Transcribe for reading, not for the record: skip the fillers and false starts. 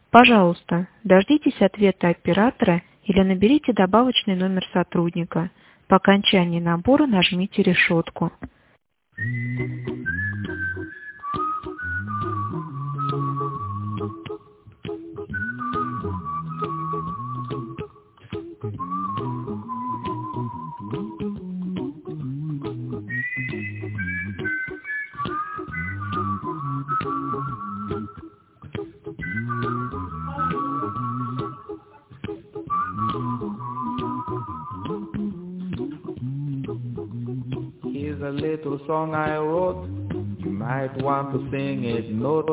Пожалуйста, дождитесь ответа оператора или наберите добавочный номер сотрудника. По окончании набора нажмите решетку. Here's a little song I wrote. You might want to sing it note